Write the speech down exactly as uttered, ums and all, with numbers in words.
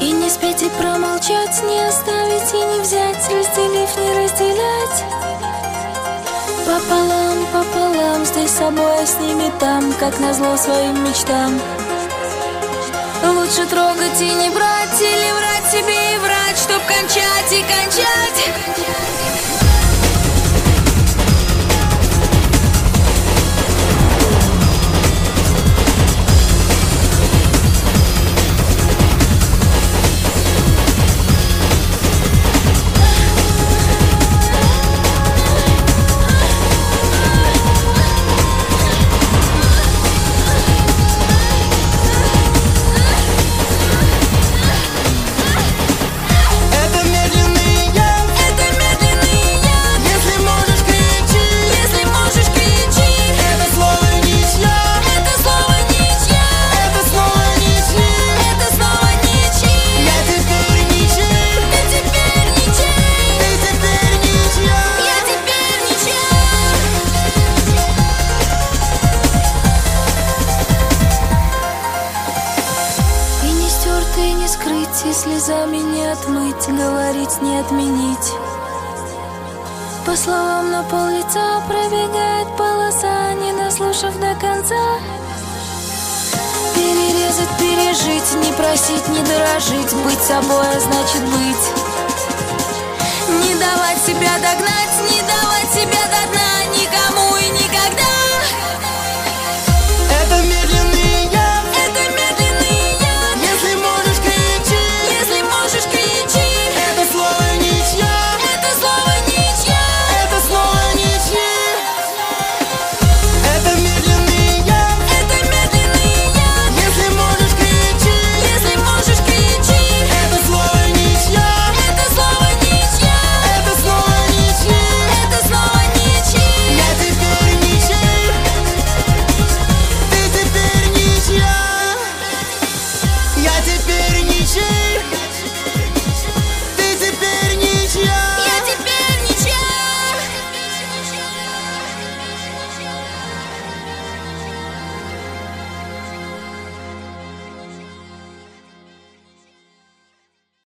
И не спеть, и промолчать, не оставить и не взять, разделив, не разделять. Пополам, пополам, здесь с собой, а с ними там, как назло своим мечтам. Лучше трогать и не брать, или врать себе и врать, чтоб кончать и кончать. И не скрыть, и слезами не отмыть, говорить не отменить. По словам на пол лица пробегает полоса, не дослушав до конца. Перерезать, пережить, не просить, не дорожить, быть собой, а значит быть. Не давать себя догнать, не давать себя догнать.